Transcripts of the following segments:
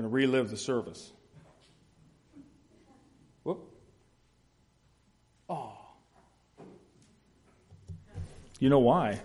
going to relive the service. Whoop. Oh. You know why?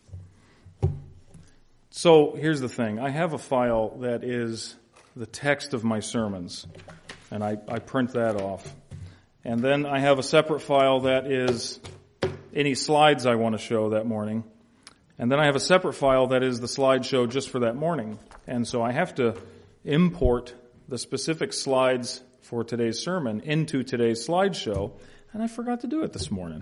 So here's the thing. I have a file that is the text of my sermons, and I print that off. And then I have a separate file that is any slides I want to show that morning. And then I have a separate file that is the slideshow just for that morning. And so I have to import the specific slides for today's sermon into today's slideshow, and I forgot to do it this morning.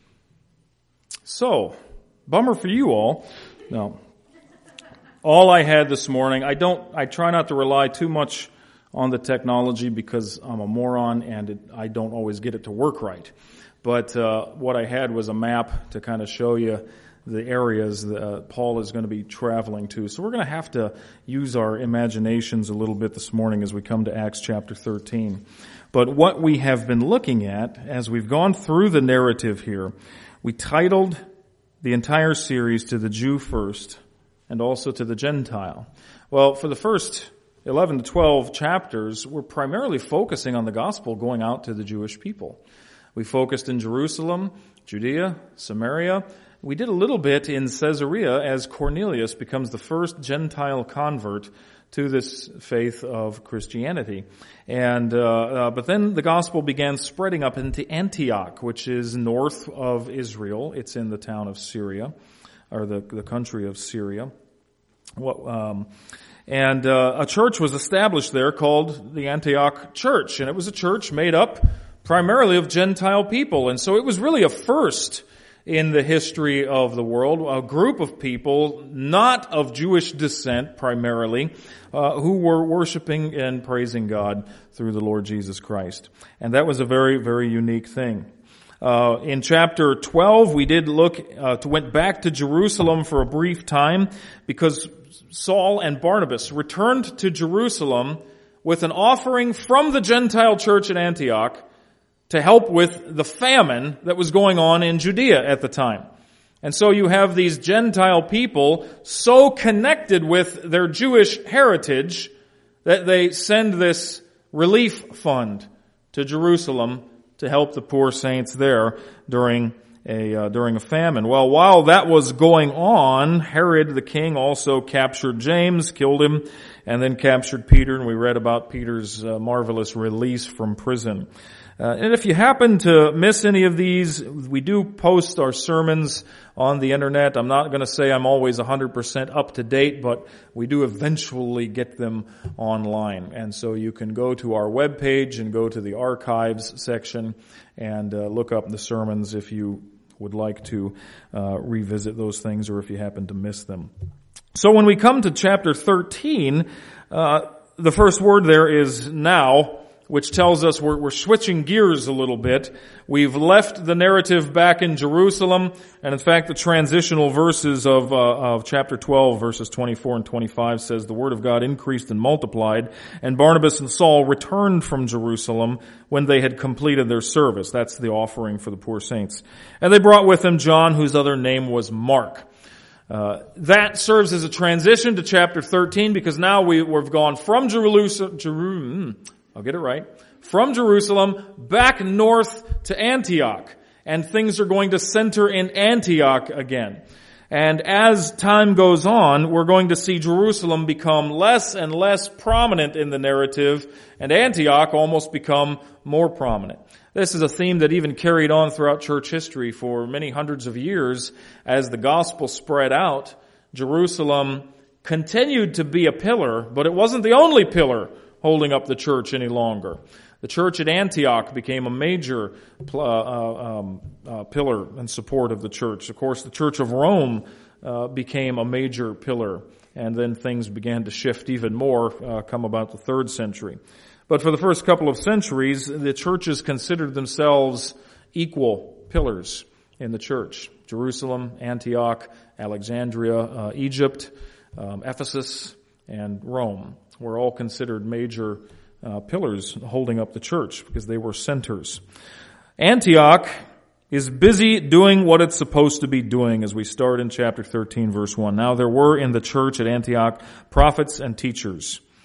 So, bummer for you all. No. All I had this morning, I try not to rely too much on the technology because I'm a moron and I don't always get it to work right. But what I had was a map to kind of show you the areas that Paul is going to be traveling to. So we're going to have to use our imaginations a little bit this morning as we come to Acts chapter 13. But what we have been looking at as we've gone through the narrative here, we titled the entire series To the Jew First and also to the Gentile. Well, for the first 11 to 12 chapters, we're primarily focusing on the gospel going out to the Jewish people. We focused in Jerusalem, Judea, Samaria. We did a little bit in Caesarea as Cornelius becomes the first Gentile convert to this faith of Christianity. And but then the gospel began spreading up into Antioch, which is north of Israel. It's in the town of Syria, or the country of Syria. And a church was established there called the Antioch Church, and it was a church made up primarily of Gentile people. And so it was really a first in the history of the world, a group of people not of Jewish descent primarily, who were worshiping and praising God through the Lord Jesus Christ. And that was a very, very unique thing. In chapter 12, we did went back to Jerusalem for a brief time because Saul and Barnabas returned to Jerusalem with an offering from the Gentile church at Antioch to help with the famine that was going on in Judea at the time. And so you have these Gentile people so connected with their Jewish heritage that they send this relief fund to Jerusalem to help the poor saints there during a famine. Well, while that was going on, Herod the king also captured James, killed him, and then captured Peter, and we read about Peter's marvelous release from prison. And if you happen to miss any of these, we do post our sermons on the internet. I'm not going to say I'm always 100% up to date, but we do eventually get them online. And so you can go to our webpage and go to the archives section and look up the sermons if you would like to revisit those things or if you happen to miss them. So when we come to chapter 13, the first word there is now, which tells us we're switching gears a little bit. We've left the narrative back in Jerusalem, and in fact the transitional verses of chapter 12, verses 24 and 25 says, the word of God increased and multiplied, and Barnabas and Saul returned from Jerusalem when they had completed their service. That's the offering for the poor saints. And they brought with them John, whose other name was Mark. That serves as a transition to chapter 13 because now we've gone from from Jerusalem back north to Antioch. And things are going to center in Antioch again. And as time goes on, we're going to see Jerusalem become less and less prominent in the narrative, and Antioch almost become more prominent. This is a theme that even carried on throughout church history for many hundreds of years. As the gospel spread out, Jerusalem continued to be a pillar, but it wasn't the only pillar holding up the church any longer. The church at Antioch became a major pillar and support of the church. Of course, the church of Rome became a major pillar, and then things began to shift even more come about the 3rd century. But for the first couple of centuries, the churches considered themselves equal pillars in the church. Jerusalem, Antioch, Alexandria, Egypt, Ephesus, and Rome were all considered major pillars holding up the church because they were centers. Antioch is busy doing what it's supposed to be doing as we start in chapter 13, verse 1. Now there were in the church at Antioch prophets and teachers.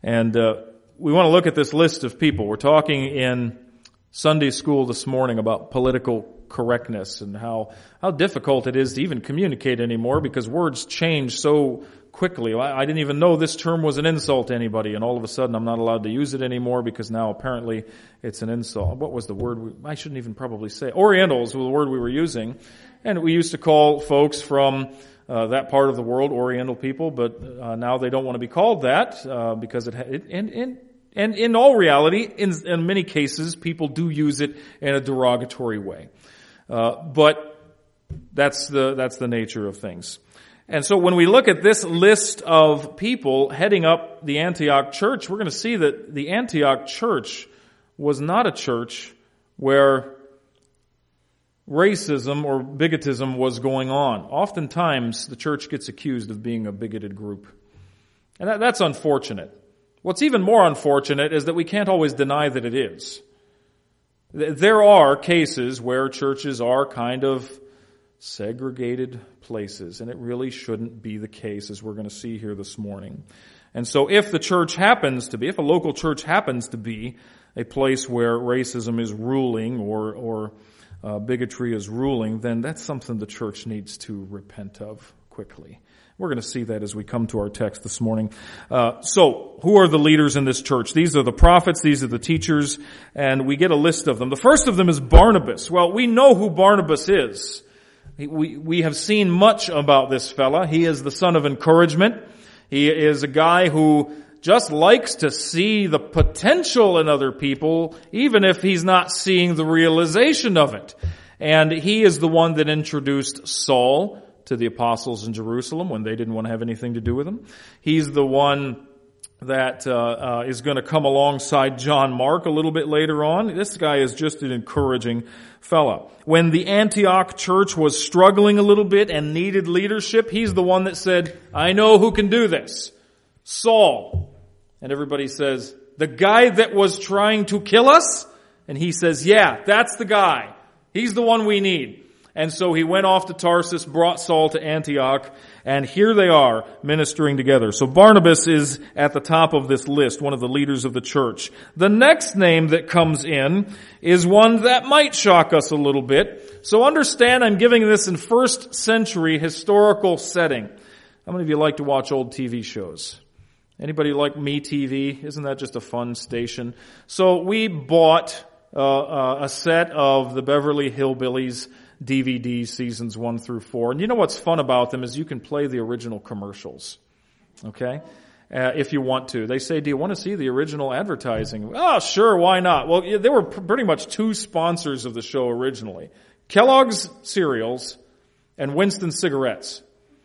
And we want to look at this list of people. We're talking in Sunday school this morning about political correctness and how difficult it is to even communicate anymore because words change so quickly. I didn't even know this term was an insult to anybody, and all of a sudden I'm not allowed to use it anymore because now apparently it's an insult. What was the word? I shouldn't even probably say it. Orientals was the word we were using, and we used to call folks from that part of the world Oriental people, but now they don't want to be called that because and in all reality, in many cases, people do use it in a derogatory way. But that's the nature of things. And so when we look at this list of people heading up the Antioch church, we're going to see that the Antioch church was not a church where racism or bigotism was going on. Oftentimes, the church gets accused of being a bigoted group. And that's unfortunate. What's even more unfortunate is that we can't always deny that it is. There are cases where churches are kind of segregated places, and it really shouldn't be the case, as we're going to see here this morning. And so if a local church happens to be a place where racism is ruling or bigotry is ruling, then that's something the church needs to repent of quickly. We're going to see that as we come to our text this morning. So, who are the leaders in this church? These are the prophets, these are the teachers, and we get a list of them. The first of them is Barnabas. Well, we know who Barnabas is. We have seen much about this fella. He is the son of encouragement. He is a guy who just likes to see the potential in other people, even if he's not seeing the realization of it. And he is the one that introduced Saul to the apostles in Jerusalem when they didn't want to have anything to do with him. He's the one that is going to come alongside John Mark a little bit later on. This guy is just an encouraging fella. When the Antioch church was struggling a little bit and needed leadership, he's the one that said, I know who can do this. Saul. And everybody says, the guy that was trying to kill us? And he says, yeah, that's the guy. He's the one we need. And so he went off to Tarsus, brought Saul to Antioch, and here they are ministering together. So Barnabas is at the top of this list, one of the leaders of the church. The next name that comes in is one that might shock us a little bit. So understand I'm giving this in first century historical setting. How many of you like to watch old TV shows? Anybody like MeTV? Isn't that just a fun station? So we bought a set of the Beverly Hillbillies DVDs, seasons 1 through 4. And you know what's fun about them is you can play the original commercials. Okay? If you want to. They say, do you want to see the original advertising? Oh, sure, why not? Well, there were pretty much two sponsors of the show originally. Kellogg's cereals and Winston cigarettes.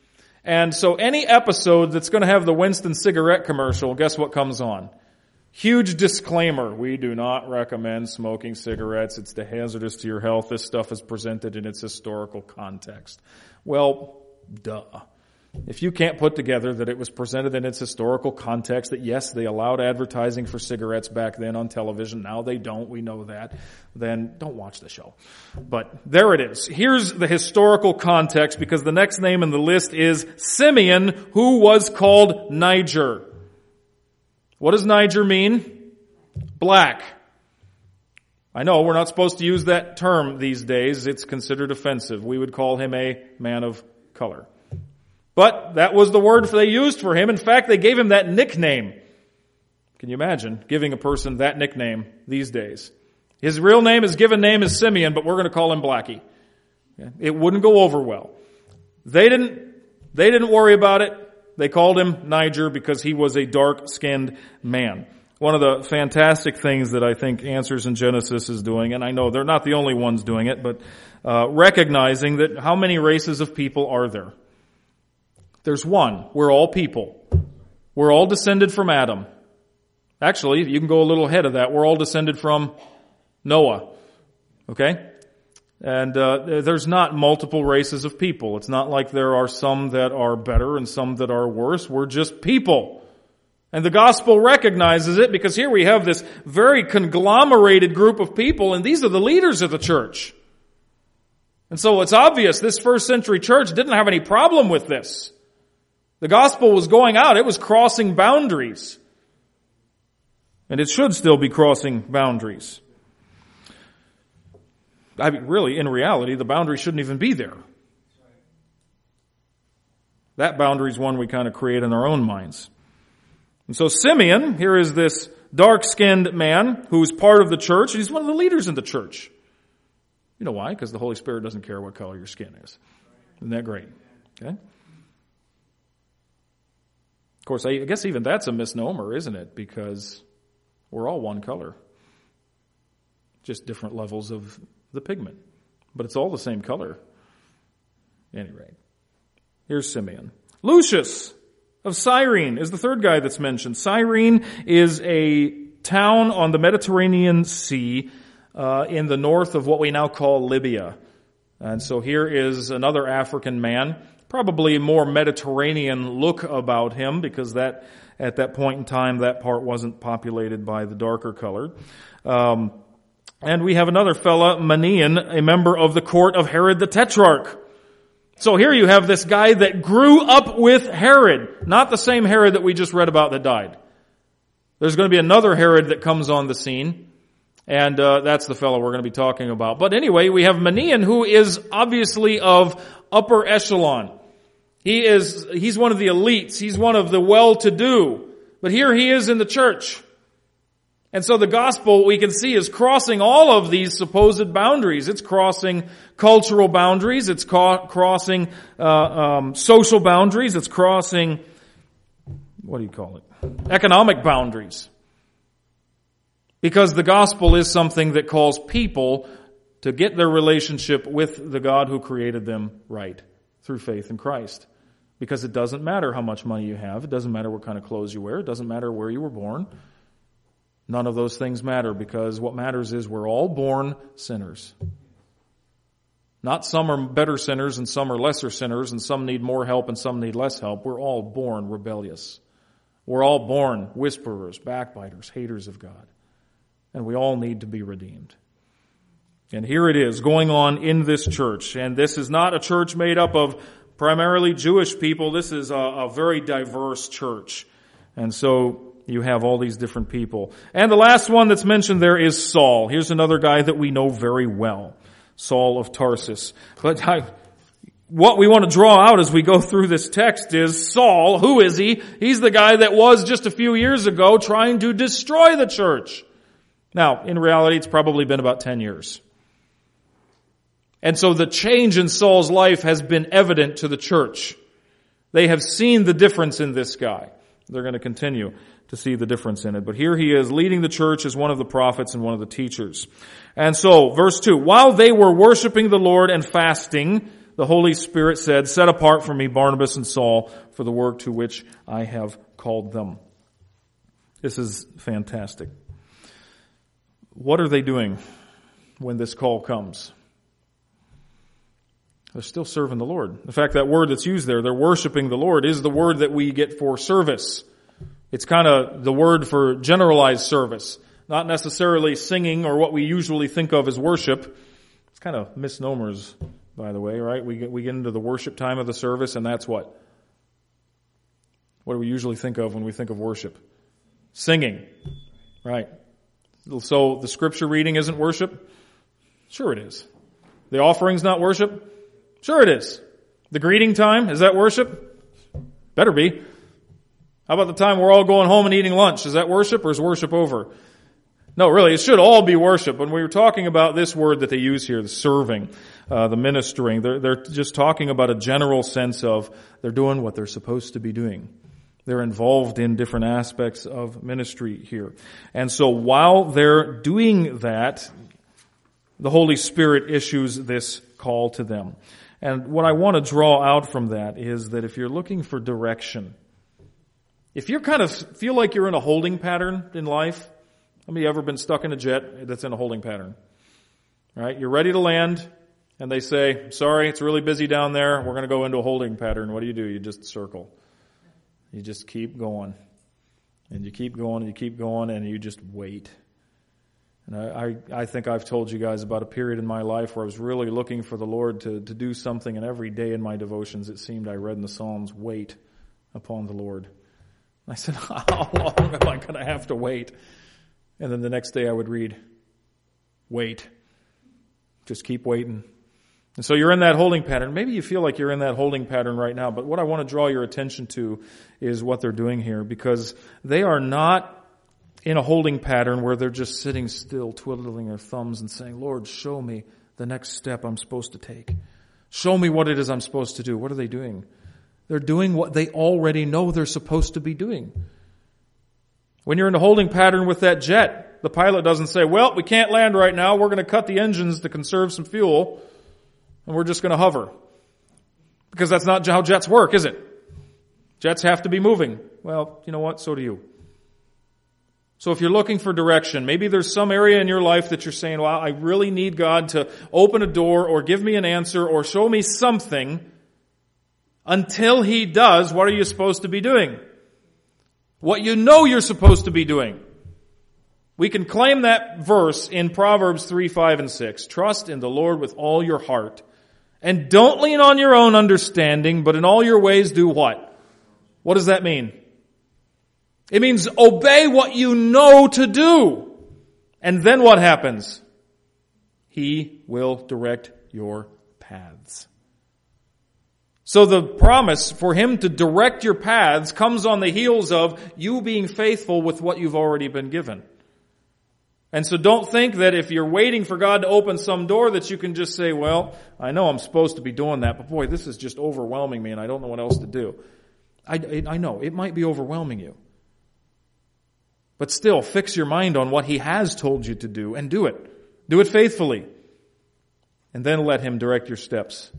And so any episode that's going to have the Winston cigarette commercial, guess what comes on? Huge disclaimer. We do not recommend smoking cigarettes. It's hazardous to your health. This stuff is presented in its historical context. Well, duh. If you can't put together that it was presented in its historical context, that yes, they allowed advertising for cigarettes back then on television, now they don't, we know that, then don't watch the show. But there it is. Here's the historical context, because the next name in the list is Simeon, who was called Niger. What does Niger mean? Black. I know we're not supposed to use that term these days. It's considered offensive. We would call him a man of color. But that was the word they used for him. In fact, they gave him that nickname. Can you imagine giving a person that nickname these days? His real name, his given name is Simeon, but we're going to call him Blackie. It wouldn't go over well. They didn't worry about it. They called him Niger because he was a dark-skinned man. One of the fantastic things that I think Answers in Genesis is doing, and I know they're not the only ones doing it, but recognizing that how many races of people are there? There's one. We're all people. We're all descended from Adam. Actually, you can go a little ahead of that. We're all descended from Noah. Okay? And there's not multiple races of people. It's not like there are some that are better and some that are worse. We're just people. And the gospel recognizes it because here we have this very conglomerated group of people, and these are the leaders of the church. And so it's obvious this first century church didn't have any problem with this. The gospel was going out. It was crossing boundaries. And it should still be crossing boundaries. I mean, really, in reality, the boundary shouldn't even be there. That boundary is one we kind of create in our own minds. And so Simeon, here is this dark-skinned man who's part of the church, and he's one of the leaders in the church. You know why? Because the Holy Spirit doesn't care what color your skin is. Isn't that great? Okay. Of course, I guess even that's a misnomer, isn't it? Because we're all one color. Just different levels of the pigment. But it's all the same color. At any rate. Here's Simeon. Lucius of Cyrene is the third guy that's mentioned. Cyrene is a town on the Mediterranean Sea in the north of what we now call Libya. And so here is another African man, probably more Mediterranean look about him, because that at that point in time that part wasn't populated by the darker colored. And we have another fella, Manaen, a member of the court of Herod the Tetrarch. So here you have this guy that grew up with Herod, not the same Herod that we just read about that died. There's going to be another Herod that comes on the scene, and that's the fellow we're going to be talking about. But anyway, we have Manaen, who is obviously of upper echelon. He's one of the elites. He's one of the well-to-do. But here he is in the church. And so the gospel, we can see, is crossing all of these supposed boundaries. It's crossing cultural boundaries. It's crossing social boundaries. It's crossing, economic boundaries. Because the gospel is something that calls people to get their relationship with the God who created them right through faith in Christ. Because it doesn't matter how much money you have. It doesn't matter what kind of clothes you wear. It doesn't matter where you were born. None of those things matter, because what matters is we're all born sinners. Not some are better sinners and some are lesser sinners and some need more help and some need less help. We're all born rebellious. We're all born whisperers, backbiters, haters of God. And we all need to be redeemed. And here it is going on in this church. And this is not a church made up of primarily Jewish people. This is a very diverse church. And so you have all these different people. And the last one that's mentioned there is Saul. Here's another guy that we know very well. Saul of Tarsus. But what we want to draw out as we go through this text is Saul. Who is he? He's the guy that was just a few years ago trying to destroy the church. Now, in reality, it's probably been about 10 years. And so the change in Saul's life has been evident to the church. They have seen the difference in this guy. They're going to continue to see the difference in it. But here he is leading the church as one of the prophets and one of the teachers. And so, verse 2, while they were worshiping the Lord and fasting, the Holy Spirit said, set apart for me Barnabas and Saul for the work to which I have called them. This is fantastic. What are they doing when this call comes? They're still serving the Lord. In fact, that word that's used there, they're worshiping the Lord, is the word that we get for service. It's kind of the word for generalized service, not necessarily singing or what we usually think of as worship. It's kind of misnomers, by the way, right? We get into the worship time of the service, and that's what? What do we usually think of when we think of worship? Singing, right? So the scripture reading isn't worship? Sure it is. The offering's not worship? Sure it is. The greeting time, is that worship? Better be. How about the time we're all going home and eating lunch? Is that worship or is worship over? No, really, it should all be worship. When we were talking about this word that they use here, the serving, the ministering, they're just talking about a general sense of they're doing what they're supposed to be doing. They're involved in different aspects of ministry here. And so while they're doing that, the Holy Spirit issues this call to them. And what I want to draw out from that is that if you're looking for direction, if you kind of feel like you're in a holding pattern in life, have you ever been stuck in a jet that's in a holding pattern? Right? You're ready to land, and they say, sorry, it's really busy down there. We're going to go into a holding pattern. What do? You just circle. You just keep going. And you keep going, and you keep going, and you just wait. And I think I've told you guys about a period in my life where I was really looking for the Lord to do something, and every day in my devotions it seemed I read in the Psalms, wait upon the Lord. I said, how long am I going to have to wait? And then the next day I would read, wait. Just keep waiting. And so you're in that holding pattern. Maybe you feel like you're in that holding pattern right now, but what I want to draw your attention to is what they're doing here, because they are not in a holding pattern where they're just sitting still, twiddling their thumbs and saying, Lord, show me the next step I'm supposed to take. Show me what it is I'm supposed to do. What are they doing? They're doing what they already know they're supposed to be doing. When you're in a holding pattern with that jet, the pilot doesn't say, well, we can't land right now. We're going to cut the engines to conserve some fuel, and we're just going to hover. Because that's not how jets work, is it? Jets have to be moving. Well, you know what? So do you. So if you're looking for direction, maybe there's some area in your life that you're saying, well, I really need God to open a door or give me an answer or show me something. Until He does, what are you supposed to be doing? What you know you're supposed to be doing. We can claim that verse in Proverbs 3, 5, and 6. Trust in the Lord with all your heart. And don't lean on your own understanding, but in all your ways do what? What does that mean? It means obey what you know to do. And then what happens? He will direct your paths. So the promise for Him to direct your paths comes on the heels of you being faithful with what you've already been given. And so don't think that if you're waiting for God to open some door that you can just say, well, I know I'm supposed to be doing that, but boy, this is just overwhelming me and I don't know what else to do. I know, it might be overwhelming you. But still, fix your mind on what He has told you to do and do it. Do it faithfully. And then let Him direct your steps.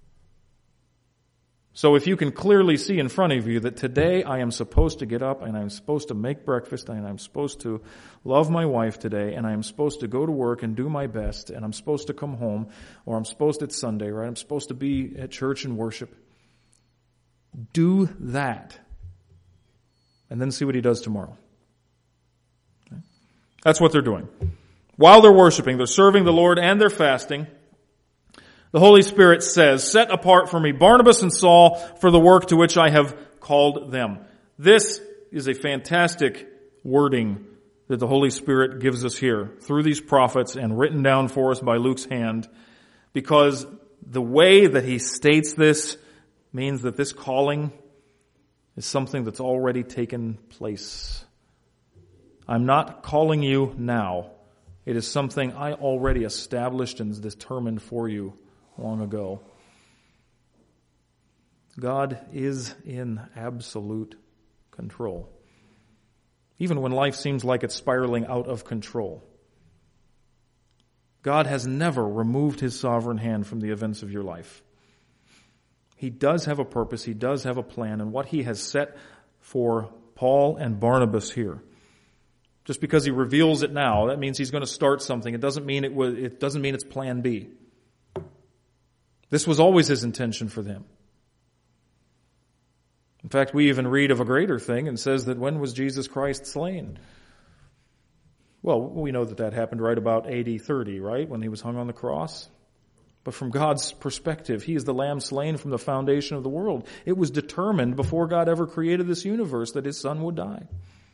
So if you can clearly see in front of you that today I am supposed to get up and I'm supposed to make breakfast and I'm supposed to love my wife today and I'm supposed to go to work and do my best and I'm supposed to come home or I'm supposed, it's Sunday, right? I'm supposed to be at church and worship. Do that. And then see what He does tomorrow. Okay? That's what they're doing. While they're worshiping, they're serving the Lord and they're fasting. The Holy Spirit says, set apart for me Barnabas and Saul for the work to which I have called them. This is a fantastic wording that the Holy Spirit gives us here through these prophets and written down for us by Luke's hand, because the way that he states this means that this calling is something that's already taken place. I'm not calling you now. It is something I already established and determined for you long ago. God is in absolute control. Even when life seems like it's spiraling out of control. God has never removed His sovereign hand from the events of your life. He does have a purpose, He does have a plan, and what He has set for Paul and Barnabas here. Just because He reveals it now, that means He's going to start something. It doesn't mean it doesn't mean it's plan B. This was always His intention for them. In fact, we even read of a greater thing and says that when was Jesus Christ slain? Well, we know that happened right about AD 30, right? When He was hung on the cross. But from God's perspective, He is the Lamb slain from the foundation of the world. It was determined before God ever created this universe that His Son would die.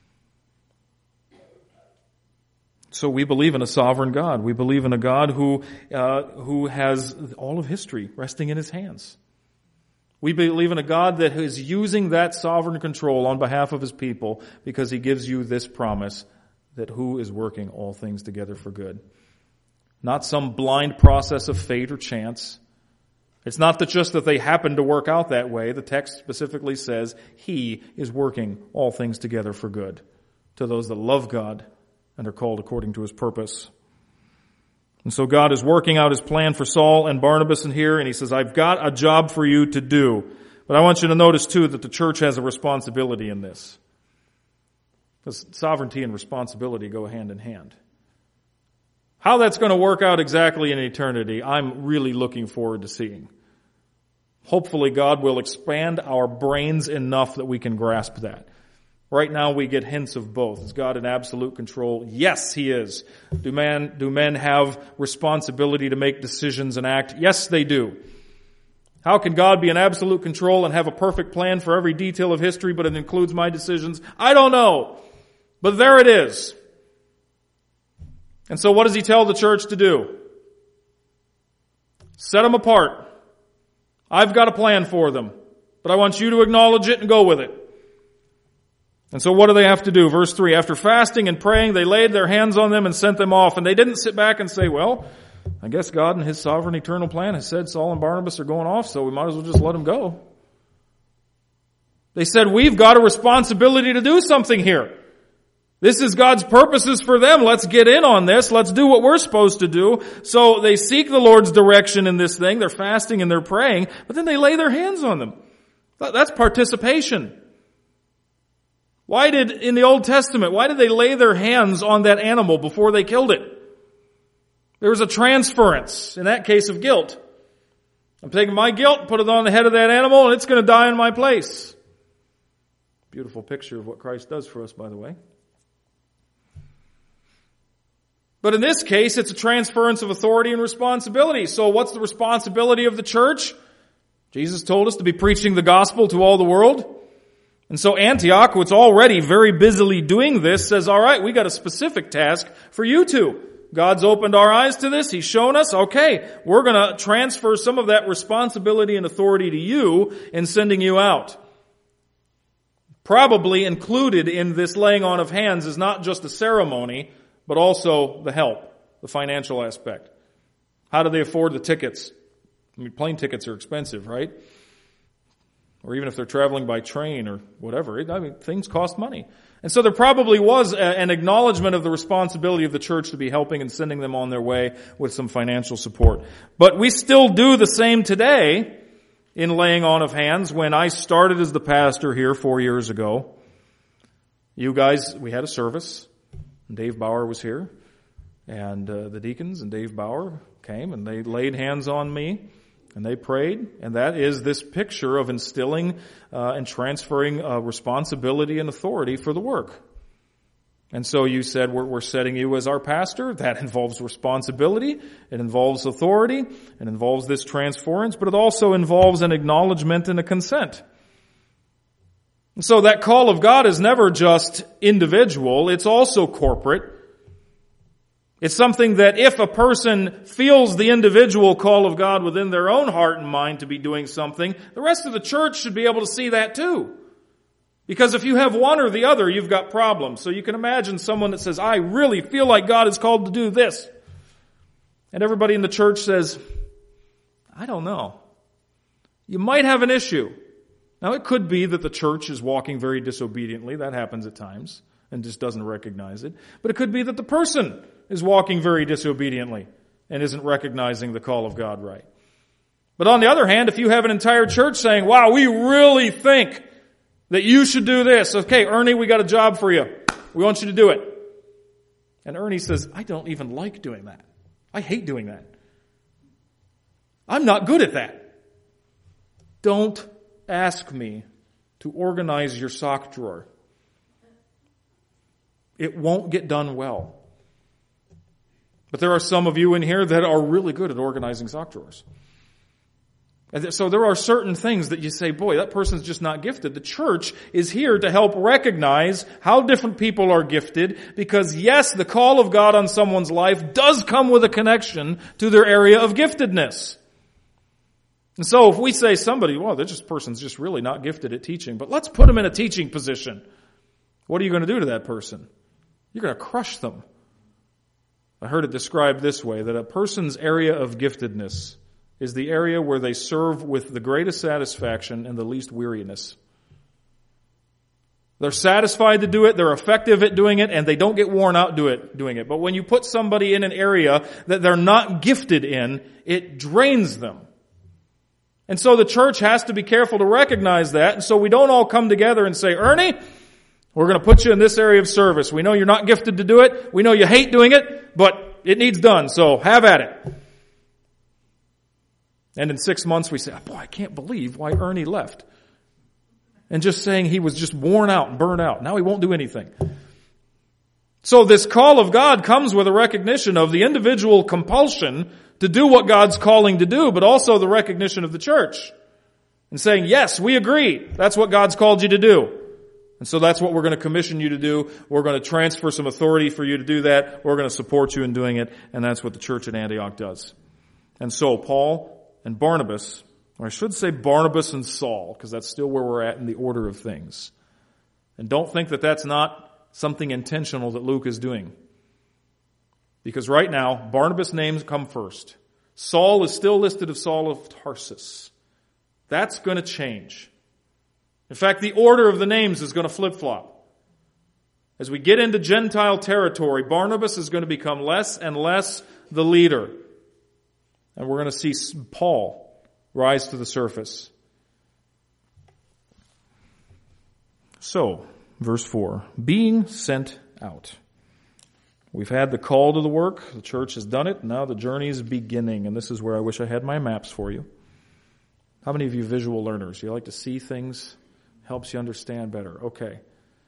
So we believe in a sovereign God. We believe in a God who has all of history resting in His hands. We believe in a God that is using that sovereign control on behalf of His people because He gives you this promise that who is working all things together for good. Not some blind process of fate or chance. It's not just that they happen to work out that way. The text specifically says He is working all things together for good to those that love God and are called according to His purpose. And so God is working out His plan for Saul and Barnabas in here, and He says, I've got a job for you to do. But I want you to notice too that the church has a responsibility in this. Because sovereignty and responsibility go hand in hand. How that's going to work out exactly in eternity, I'm really looking forward to seeing. Hopefully God will expand our brains enough that we can grasp that. Right now we get hints of both. Is God in absolute control? Yes, He is. Do men have responsibility to make decisions and act? Yes, they do. How can God be in absolute control and have a perfect plan for every detail of history, but it includes my decisions? I don't know. But there it is. And so what does he tell the church to do? Set them apart. I've got a plan for them, but I want you to acknowledge it and go with it. And so what do they have to do? Verse 3, after fasting and praying, they laid their hands on them and sent them off. And they didn't sit back and say, well, I guess God in His sovereign eternal plan has said Saul and Barnabas are going off, so we might as well just let them go. They said, we've got a responsibility to do something here. This is God's purposes for them. Let's get in on this. Let's do what we're supposed to do. So they seek the Lord's direction in this thing. They're fasting and they're praying, but then they lay their hands on them. That's participation. In the Old Testament, why did they lay their hands on that animal before they killed it? There was a transference, in that case, of guilt. I'm taking my guilt, put it on the head of that animal, and it's going to die in my place. Beautiful picture of what Christ does for us, by the way. But in this case, it's a transference of authority and responsibility. So what's the responsibility of the church? Jesus told us to be preaching the gospel to all the world. And so Antioch, what's already very busily doing this, says, all right, we got a specific task for you two. God's opened our eyes to this. He's shown us, okay, we're going to transfer some of that responsibility and authority to you in sending you out. Probably included in this laying on of hands is not just the ceremony, but also the help, the financial aspect. How do they afford the tickets? I mean, plane tickets are expensive, right? Or even if they're traveling by train or whatever. Things cost money. And so there probably was an acknowledgement of the responsibility of the church to be helping and sending them on their way with some financial support. But we still do the same today in laying on of hands. When I started as the pastor here 4 years ago, you guys, we had a service. Dave Bauer was here, and the deacons and Dave Bauer came, and they laid hands on me, and they prayed, and that is this picture of instilling and transferring responsibility and authority for the work. And so you said, we're setting you as our pastor. That involves responsibility, it involves authority, it involves this transference, but it also involves an acknowledgement and a consent. And so that call of God is never just individual, it's also corporate. It's something that if a person feels the individual call of God within their own heart and mind to be doing something, the rest of the church should be able to see that too. Because if you have one or the other, you've got problems. So you can imagine someone that says, I really feel like God is called to do this. And everybody in the church says, I don't know. You might have an issue. Now, it could be that the church is walking very disobediently. That happens at times and just doesn't recognize it. But it could be that the person is walking very disobediently and isn't recognizing the call of God right. But on the other hand, if you have an entire church saying, wow, we really think that you should do this. Okay, Ernie, we got a job for you. We want you to do it. And Ernie says, I don't even like doing that. I hate doing that. I'm not good at that. Don't ask me to organize your sock drawer. It won't get done well. But there are some of you in here that are really good at organizing sock drawers. And so there are certain things that you say, boy, that person's just not gifted. The church is here to help recognize how different people are gifted, because yes, the call of God on someone's life does come with a connection to their area of giftedness. And so if we say somebody, well, this person's just really not gifted at teaching, but let's put them in a teaching position. What are you going to do to that person? You're going to crush them. I heard it described this way, that a person's area of giftedness is the area where they serve with the greatest satisfaction and the least weariness. They're satisfied to do it, they're effective at doing it, and they don't get worn out doing it. But when you put somebody in an area that they're not gifted in, it drains them. And so the church has to be careful to recognize that. And so we don't all come together and say, Ernie, we're going to put you in this area of service. We know you're not gifted to do it. We know you hate doing it, but it needs done. So have at it. And in 6 months we say, boy, I can't believe why Ernie left. And just saying he was just worn out and burned out. Now he won't do anything. So this call of God comes with a recognition of the individual compulsion to do what God's calling to do, but also the recognition of the church. And saying, yes, we agree. That's what God's called you to do. And so that's what we're going to commission you to do. We're going to transfer some authority for you to do that. We're going to support you in doing it. And that's what the church at Antioch does. And so Paul and Barnabas, or I should say Barnabas and Saul, because that's still where we're at in the order of things. And don't think that that's not something intentional that Luke is doing. Because right now, Barnabas' names come first. Saul is still listed as Saul of Tarsus. That's going to change. In fact, the order of the names is going to flip-flop. As we get into Gentile territory, Barnabas is going to become less and less the leader. And we're going to see Paul rise to the surface. So, verse 4, being sent out. We've had the call to the work. The church has done it. Now the journey is beginning. And this is where I wish I had my maps for you. How many of you visual learners? You like to see things? Helps you understand better. Okay.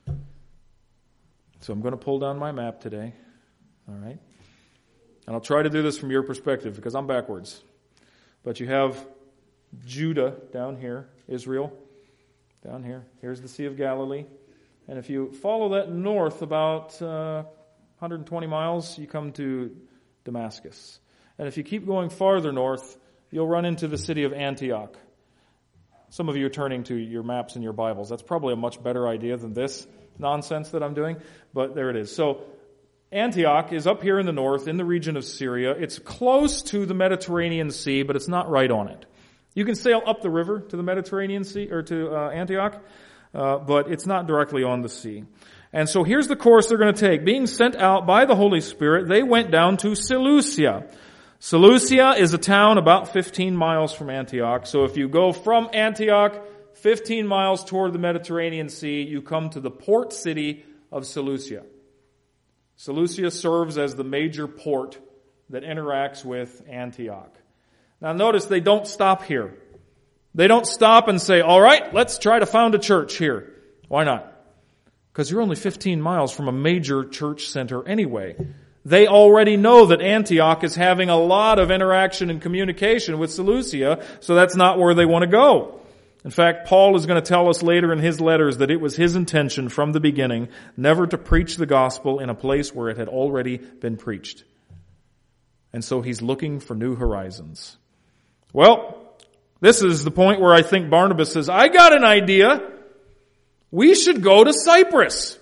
So I'm going to pull down my map today. All right. And I'll try to do this from your perspective because I'm backwards. But you have Judah down here, Israel down here. Here's the Sea of Galilee. And if you follow that north about 120 miles, you come to Damascus. And if you keep going farther north, you'll run into the city of Antioch. Some of you are turning to your maps and your Bibles. That's probably a much better idea than this nonsense that I'm doing, but there it is. So Antioch is up here in the north, in the region of Syria. It's close to the Mediterranean Sea, but it's not right on it. You can sail up the river to the Mediterranean Sea, or to Antioch, but it's not directly on the sea. And so here's the course they're going to take. Being sent out by the Holy Spirit, they went down to Seleucia. Seleucia is a town about 15 miles from Antioch. So if you go from Antioch 15 miles toward the Mediterranean Sea, you come to the port city of Seleucia. Seleucia serves as the major port that interacts with Antioch. Now notice they don't stop here. They don't stop and say, all right, let's try to found a church here. Why not? Because you're only 15 miles from a major church center anyway. They already know that Antioch is having a lot of interaction and communication with Seleucia, so that's not where they want to go. In fact, Paul is going to tell us later in his letters that it was his intention from the beginning never to preach the gospel in a place where it had already been preached. And so he's looking for new horizons. Well, this is the point where I think Barnabas says, I got an idea. We should go to Cyprus.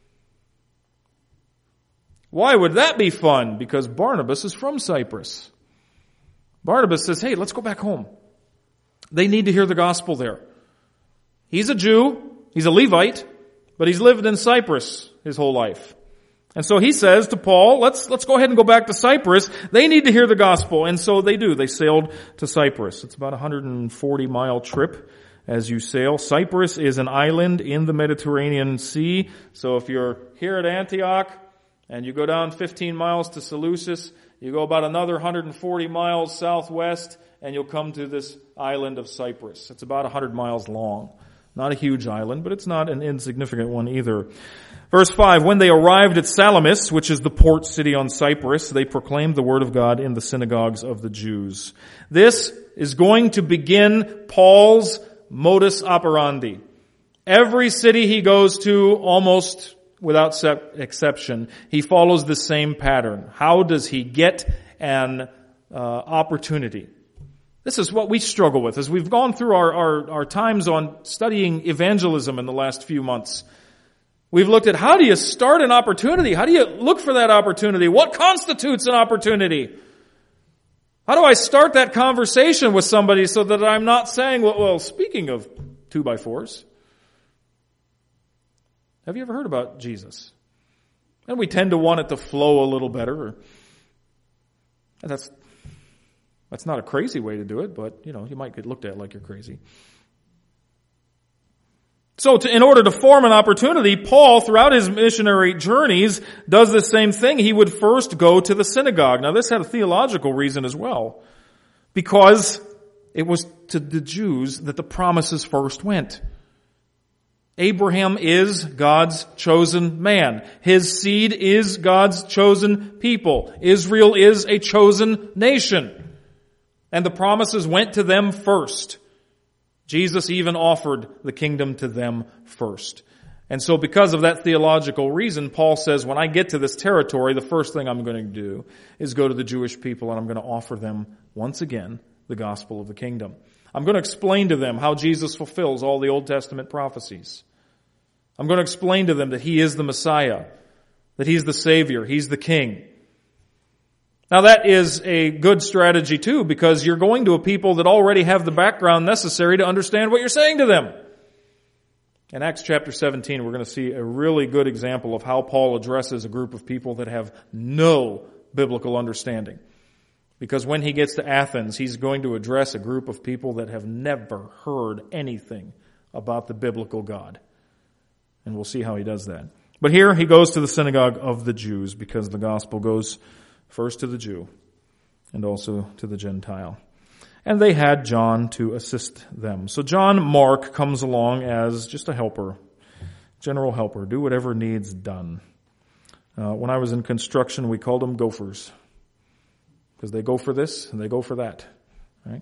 Why would that be fun? Because Barnabas is from Cyprus. Barnabas says, hey, let's go back home. They need to hear the gospel there. He's a Jew. He's a Levite. But he's lived in Cyprus his whole life. And so he says to Paul, let's go ahead and go back to Cyprus. They need to hear the gospel. And so they do. They sailed to Cyprus. It's about a 140-mile trip as you sail. Cyprus is an island in the Mediterranean Sea. So if you're here at Antioch and you go down 15 miles to Seleucus, you go about another 140 miles southwest and you'll come to this island of Cyprus. It's about 100 miles long. Not a huge island, but it's not an insignificant one either. Verse 5, when they arrived at Salamis, which is the port city on Cyprus, they proclaimed the word of God in the synagogues of the Jews. This is going to begin Paul's modus operandi. Every city he goes to, almost without exception, he follows the same pattern. How does he get an opportunity? This is what we struggle with as we've gone through our times on studying evangelism in the last few months. We've looked at how do you start an opportunity? How do you look for that opportunity? What constitutes an opportunity? How do I start that conversation with somebody so that I'm not saying, well, speaking of 2x4s, have you ever heard about Jesus? And we tend to want it to flow a little better. That's not a crazy way to do it, but, you might get looked at like you're crazy. So in order to form an opportunity, Paul, throughout his missionary journeys, does the same thing. He would first go to the synagogue. Now, this had a theological reason as well, because it was to the Jews that the promises first went. Abraham is God's chosen man. His seed is God's chosen people. Israel is a chosen nation. And the promises went to them first. Jesus even offered the kingdom to them first. And so because of that theological reason, Paul says, when I get to this territory, the first thing I'm going to do is go to the Jewish people and I'm going to offer them, once again, the gospel of the kingdom. I'm going to explain to them how Jesus fulfills all the Old Testament prophecies. I'm going to explain to them that He is the Messiah, that He's the Savior, He's the King. Now that is a good strategy too, because you're going to a people that already have the background necessary to understand what you're saying to them. In Acts chapter 17, we're going to see a really good example of how Paul addresses a group of people that have no biblical understanding. Because when he gets to Athens, he's going to address a group of people that have never heard anything about the biblical God. And we'll see how he does that. But here he goes to the synagogue of the Jews, because the gospel goes first to the Jew and also to the Gentile. And they had John to assist them. So John Mark comes along as just a helper, general helper, do whatever needs done. When I was in construction, we called them gophers, because they go for this and they go for that. Right?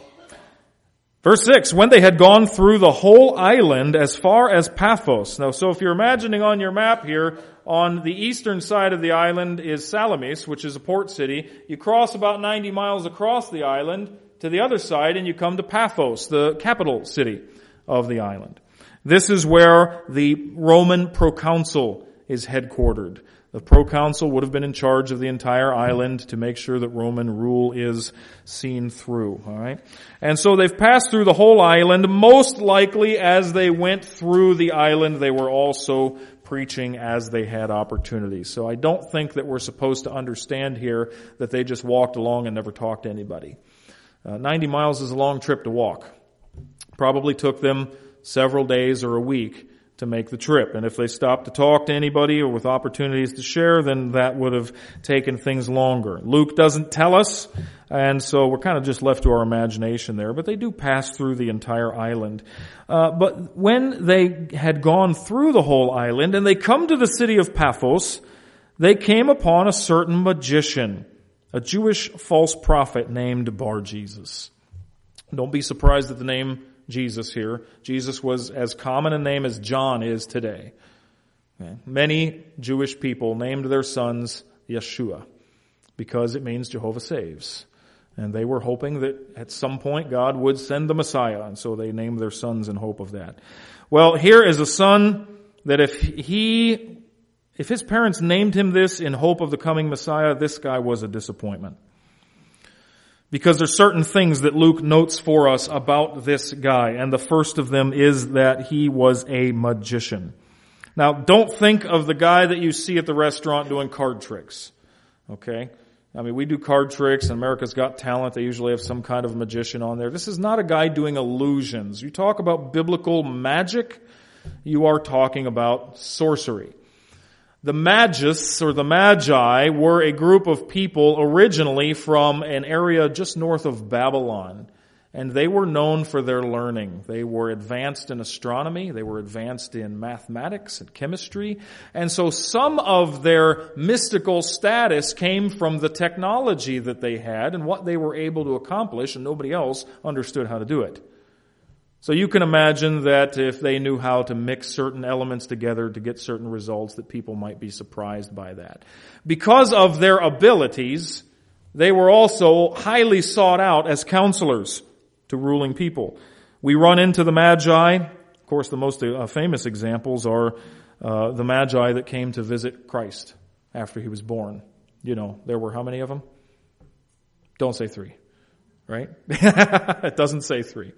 Verse 6, when they had gone through the whole island as far as Paphos. Now, so if you're imagining on your map here, on the eastern side of the island is Salamis, which is a port city. You cross about 90 miles across the island to the other side, and you come to Paphos, the capital city of the island. This is where the Roman proconsul is headquartered. The proconsul would have been in charge of the entire island to make sure that Roman rule is seen through. All right, and so they've passed through the whole island. Most likely, as they went through the island, they were also preaching as they had opportunity. So I don't think that we're supposed to understand here that they just walked along and never talked to anybody. 90 miles is a long trip to walk. Probably took them several days or a week to make the trip. And if they stopped to talk to anybody or with opportunities to share, then that would have taken things longer. Luke doesn't tell us, and so we're kind of just left to our imagination there. But they do pass through the entire island. But when they had gone through the whole island and they come to the city of Paphos, they came upon a certain magician, a Jewish false prophet named Bar-Jesus. Don't be surprised at the name Jesus here. Jesus was as common a name as John is today. Okay. Many Jewish people named their sons Yeshua because it means Jehovah saves. And they were hoping that at some point God would send the Messiah, and so they named their sons in hope of that. Well, here is a son that if his parents named him this in hope of the coming Messiah, this guy was a disappointment. Because there's certain things that Luke notes for us about this guy, and the first of them is that he was a magician. Now, don't think of the guy that you see at the restaurant doing card tricks. Okay? I mean, we do card tricks, and America's Got Talent. They usually have some kind of magician on there. This is not a guy doing illusions. You talk about biblical magic, you are talking about sorcery. The Magus, or the Magi, were a group of people originally from an area just north of Babylon. And they were known for their learning. They were advanced in astronomy. They were advanced in mathematics and chemistry. And so some of their mystical status came from the technology that they had and what they were able to accomplish, and nobody else understood how to do it. So you can imagine that if they knew how to mix certain elements together to get certain results, that people might be surprised by that. Because of their abilities, they were also highly sought out as counselors to ruling people. We run into the Magi. Of course, the most famous examples are the Magi that came to visit Christ after he was born. You know, there were how many of them? Don't say 3. Right? It doesn't say 3.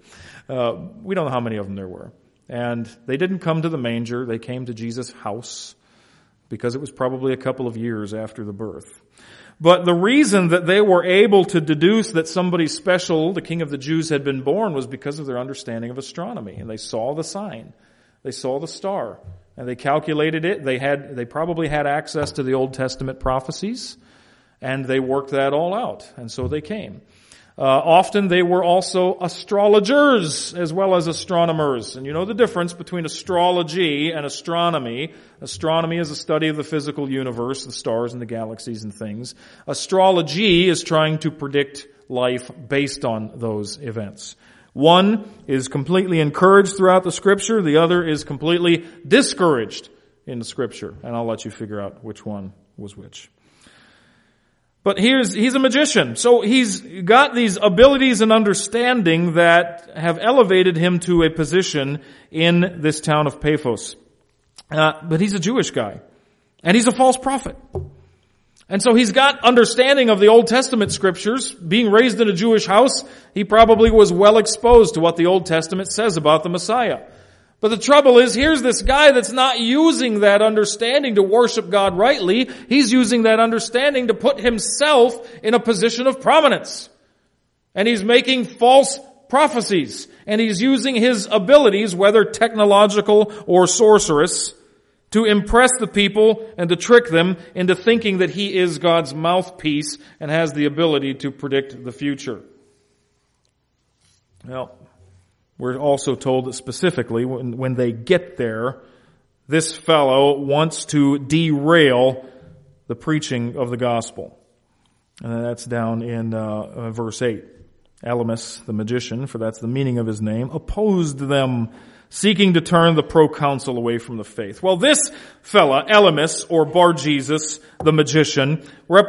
We don't know how many of them there were. And they didn't come to the manger. They came to Jesus' house because it was probably a couple of years after the birth. But the reason that they were able to deduce that somebody special, the King of the Jews, had been born was because of their understanding of astronomy. And they saw the sign. They saw the star. And they calculated it. They probably had access to the Old Testament prophecies. And they worked that all out. And so they came. Often they were also astrologers as well as astronomers. And you know the difference between astrology and astronomy. Astronomy is a study of the physical universe, the stars and the galaxies and things. Astrology is trying to predict life based on those events. One is completely encouraged throughout the Scripture. The other is completely discouraged in the Scripture. And I'll let you figure out which one was which. But he's a magician. So he's got these abilities and understanding that have elevated him to a position in this town of Paphos. But he's a Jewish guy. And he's a false prophet. And so he's got understanding of the Old Testament scriptures. Being raised in a Jewish house, he probably was well exposed to what the Old Testament says about the Messiah. But the trouble is, here's this guy that's not using that understanding to worship God rightly. He's using that understanding to put himself in a position of prominence. And he's making false prophecies. And he's using his abilities, whether technological or sorcerous, to impress the people and to trick them into thinking that he is God's mouthpiece and has the ability to predict the future. Well, we're also told that specifically when they get there, this fellow wants to derail the preaching of the gospel. And that's down in verse 8. Elymas, the magician, for that's the meaning of his name, opposed them, seeking to turn the proconsul away from the faith. Well, this fella, Elymas, or Bar-Jesus, the magician,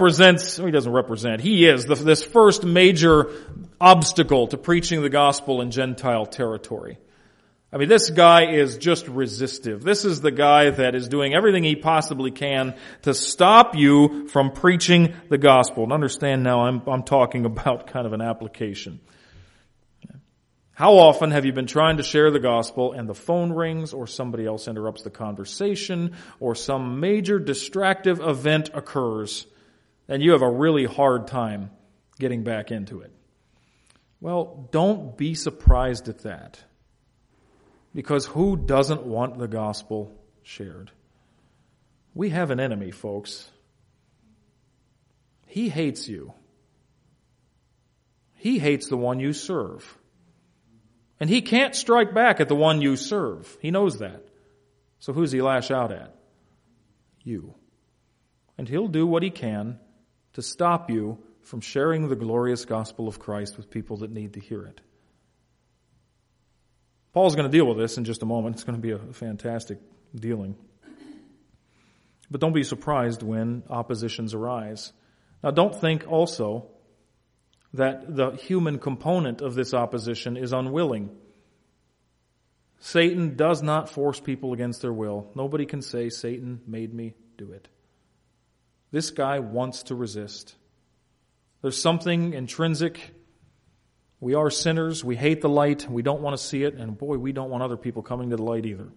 he is this first major obstacle to preaching the gospel in Gentile territory. I mean, this guy is just resistive. This is the guy that is doing everything he possibly can to stop you from preaching the gospel. And understand now, I'm talking about kind of an application. How often have you been trying to share the gospel and the phone rings or somebody else interrupts the conversation or some major distractive event occurs and you have a really hard time getting back into it? Well, don't be surprised at that. Because who doesn't want the gospel shared? We have an enemy, folks. He hates you. He hates the one you serve. And he can't strike back at the one you serve. He knows that. So who's he lash out at? You. And he'll do what he can to stop you from sharing the glorious gospel of Christ with people that need to hear it. Paul's going to deal with this in just a moment. It's going to be a fantastic dealing. But don't be surprised when oppositions arise. Now, don't think also that the human component of this opposition is unwilling. Satan does not force people against their will. Nobody can say, Satan made me do it. This guy wants to resist. There's something intrinsic. We are sinners. We hate the light. We don't want to see it. And boy, we don't want other people coming to the light either.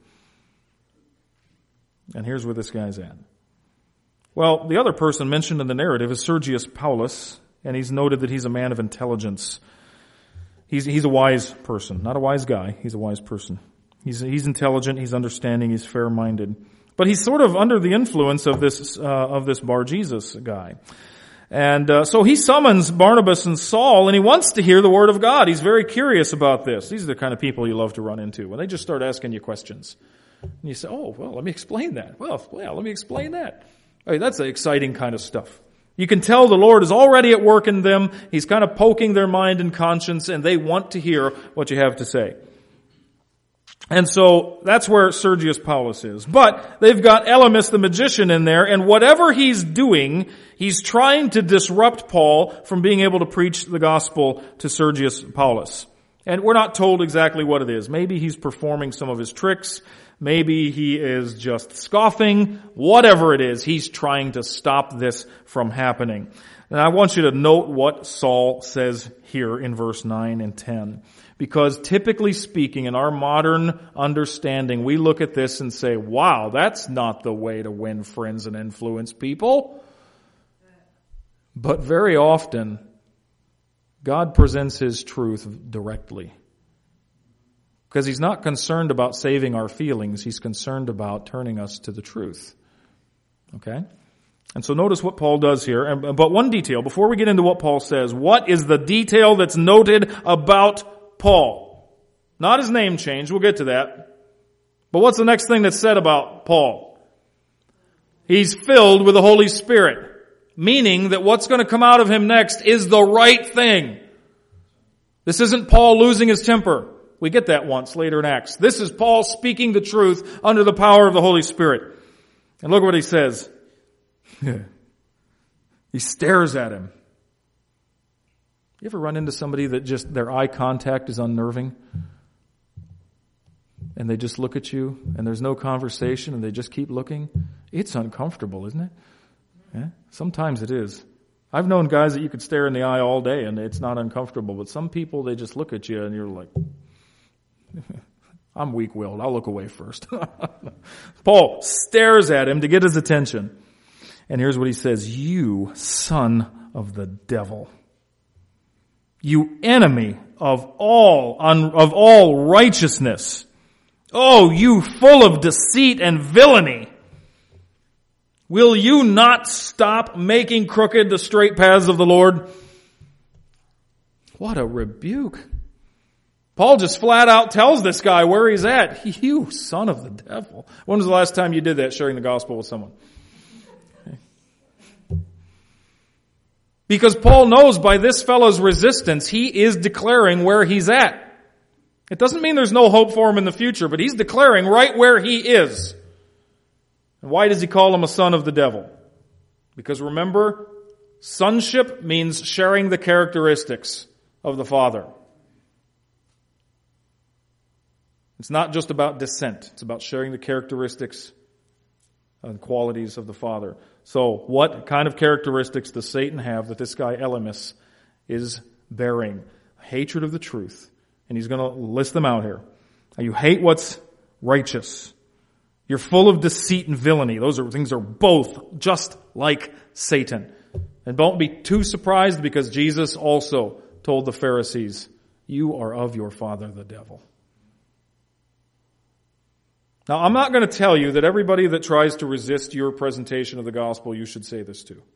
And here's where this guy's at. Well, the other person mentioned in the narrative is Sergius Paulus. And he's noted that he's a man of intelligence. He's a wise person. Not a wise guy. He's a wise person. He's intelligent. He's understanding. He's fair-minded. But he's sort of under the influence of this Bar-Jesus guy. And so he summons Barnabas and Saul, and he wants to hear the word of God. He's very curious about this. These are the kind of people you love to run into when they just start asking you questions. And you say, oh, well, let me explain that. Well, let me explain that. I mean, that's the exciting kind of stuff. You can tell the Lord is already at work in them. He's kind of poking their mind and conscience, and they want to hear what you have to say. And so that's where Sergius Paulus is. But they've got Elymas the magician in there, and whatever he's doing, he's trying to disrupt Paul from being able to preach the gospel to Sergius Paulus. And we're not told exactly what it is. Maybe he's performing some of his tricks. Maybe he is just scoffing. Whatever it is, he's trying to stop this from happening. And I want you to note what Saul says here in verse 9 and 10. Because typically speaking, in our modern understanding, we look at this and say, wow, that's not the way to win friends and influence people. But very often, God presents His truth directly. Because He's not concerned about saving our feelings. He's concerned about turning us to the truth. Okay? And so notice what Paul does here. But one detail, before we get into what Paul says, what is the detail that's noted about Paul? Not his name change, we'll get to that. But what's the next thing that's said about Paul? He's filled with the Holy Spirit. Meaning that what's going to come out of him next is the right thing. This isn't Paul losing his temper. We get that once later in Acts. This is Paul speaking the truth under the power of the Holy Spirit. And look what he says. He stares at him. You ever run into somebody that just their eye contact is unnerving? And they just look at you and there's no conversation and they just keep looking? It's uncomfortable, isn't it? Yeah? Sometimes it is. I've known guys that you could stare in the eye all day and it's not uncomfortable, but some people, they just look at you and you're like, I'm weak-willed. I'll look away first. Paul stares at him to get his attention. And here's what he says, "You son of the devil, you enemy of all righteousness. Oh, you full of deceit and villainy. Will you not stop making crooked the straight paths of the Lord?" What a rebuke. Paul just flat out tells this guy where he's at. You son of the devil. When was the last time you did that, sharing the gospel with someone? Because Paul knows by this fellow's resistance, he is declaring where he's at. It doesn't mean there's no hope for him in the future, but he's declaring right where he is. And why does he call him a son of the devil? Because remember, sonship means sharing the characteristics of the Father. It's not just about descent. It's about sharing the characteristics and qualities of the Father. So what kind of characteristics does Satan have that this guy Elymas is bearing? Hatred of the truth. And he's going to list them out here. You hate what's righteous. You're full of deceit and villainy. Those things are both just like Satan. And don't be too surprised because Jesus also told the Pharisees, you are of your father the devil. Now, I'm not going to tell you that everybody that tries to resist your presentation of the gospel, you should say this to.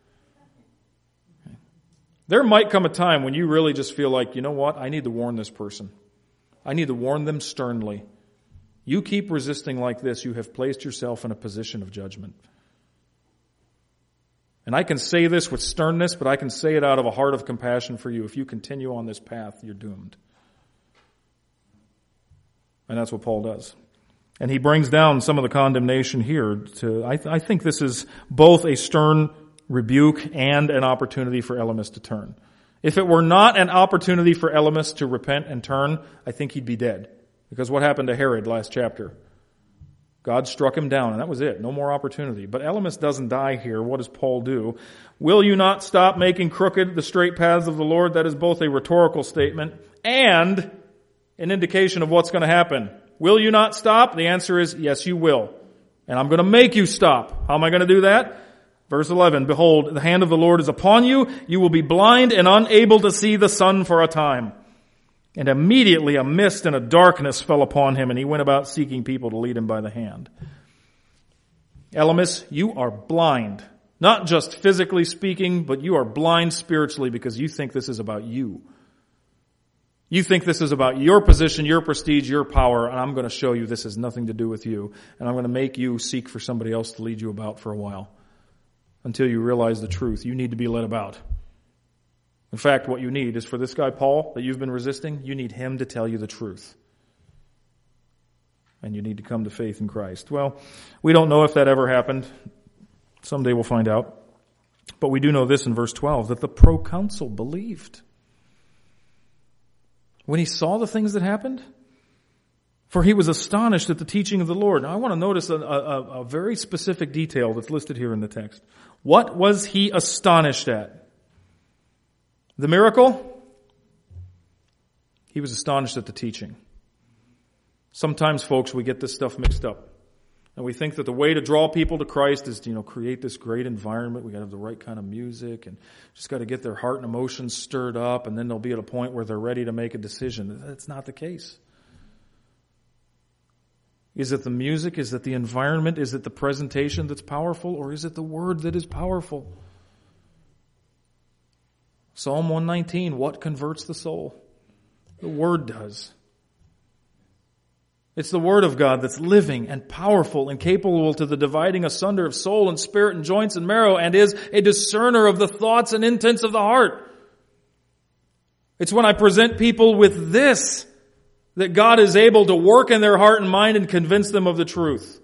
There might come a time when you really just feel like, you know what, I need to warn this person. I need to warn them sternly. You keep resisting like this, you have placed yourself in a position of judgment. And I can say this with sternness, but I can say it out of a heart of compassion for you. If you continue on this path, you're doomed. And that's what Paul does. And he brings down some of the condemnation here. I think this is both a stern rebuke and an opportunity for Elymas to turn. If it were not an opportunity for Elymas to repent and turn, I think he'd be dead. Because what happened to Herod last chapter? God struck him down, and that was it. No more opportunity. But Elymas doesn't die here. What does Paul do? Will you not stop making crooked the straight paths of the Lord? That is both a rhetorical statement and an indication of what's going to happen. Will you not stop? The answer is, yes, you will. And I'm going to make you stop. How am I going to do that? Verse 11, behold, the hand of the Lord is upon you. You will be blind and unable to see the sun for a time. And immediately a mist and a darkness fell upon him, and he went about seeking people to lead him by the hand. Elymas, you are blind. Not just physically speaking, but you are blind spiritually because you think this is about you. You think this is about your position, your prestige, your power, and I'm going to show you this has nothing to do with you. And I'm going to make you seek for somebody else to lead you about for a while until you realize the truth. You need to be led about. In fact, what you need is for this guy, Paul, that you've been resisting, you need him to tell you the truth. And you need to come to faith in Christ. Well, we don't know if that ever happened. Someday we'll find out. But we do know this in verse 12, that the proconsul believed. When he saw the things that happened, for he was astonished at the teaching of the Lord. Now I want to notice a very specific detail that's listed here in the text. What was he astonished at? The miracle? He was astonished at the teaching. Sometimes, folks, we get this stuff mixed up. And we think that the way to draw people to Christ is to, create this great environment. We got to have the right kind of music and just got to get their heart and emotions stirred up, and then they'll be at a point where they're ready to make a decision. That's not the case. Is it the music? Is it the environment? Is it the presentation that's powerful? Or is it the word that is powerful? Psalm 119, what converts the soul? The word does. It's the Word of God that's living and powerful and capable to the dividing asunder of soul and spirit and joints and marrow, and is a discerner of the thoughts and intents of the heart. It's when I present people with this that God is able to work in their heart and mind and convince them of the truth.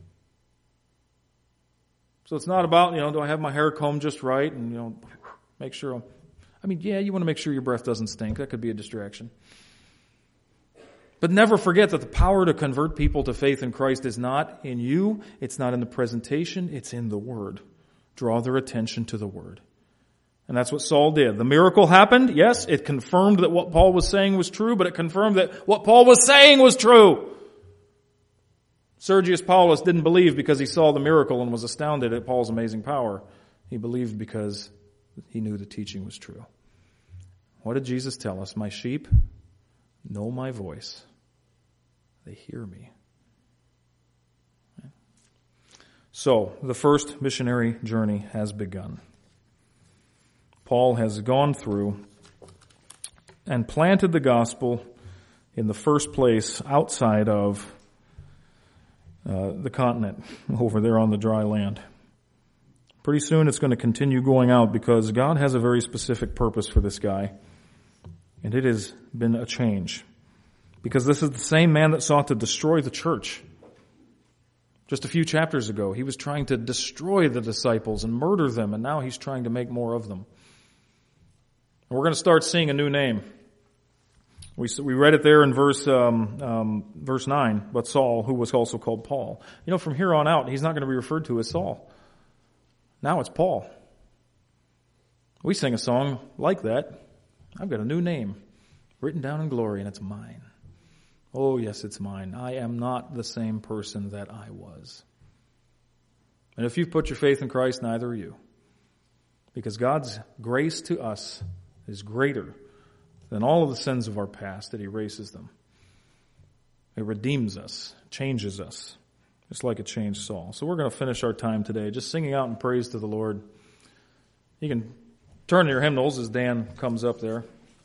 So it's not about, do I have my hair combed just right and, make sure you want to make sure your breath doesn't stink. That could be a distraction. But never forget that the power to convert people to faith in Christ is not in you. It's not in the presentation. It's in the Word. Draw their attention to the Word. And that's what Saul did. The miracle happened. Yes, it confirmed that what Paul was saying was true, but it confirmed that what Paul was saying was true. Sergius Paulus didn't believe because he saw the miracle and was astounded at Paul's amazing power. He believed because he knew the teaching was true. What did Jesus tell us? My sheep know my voice. They hear me. So, the first missionary journey has begun. Paul has gone through and planted the gospel in the first place outside of the continent, over there on the dry land. Pretty soon it's going to continue going out because God has a very specific purpose for this guy. And it has been a change. Because this is the same man that sought to destroy the church. Just a few chapters ago, he was trying to destroy the disciples and murder them, and now he's trying to make more of them. And we're going to start seeing a new name. We read it there in verse 9, but Saul, who was also called Paul. From here on out, he's not going to be referred to as Saul. Now it's Paul. We sing a song like that. I've got a new name written down in glory, and it's mine. Oh, yes, it's mine. I am not the same person that I was. And if you've put your faith in Christ, neither are you. Because God's grace to us is greater than all of the sins of our past. It erases them. It redeems us, changes us, just like it changed Saul. So we're going to finish our time today just singing out in praise to the Lord. You can turn to your hymnals as Dan comes up there,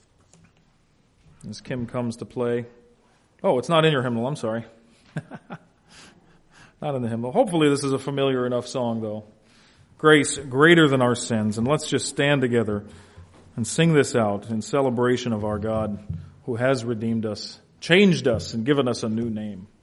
as Kim comes to play. Oh, it's not in your hymnal. I'm sorry. Not in the hymnal. Hopefully this is a familiar enough song, though. Grace greater than our sins. And let's just stand together and sing this out in celebration of our God who has redeemed us, changed us, and given us a new name.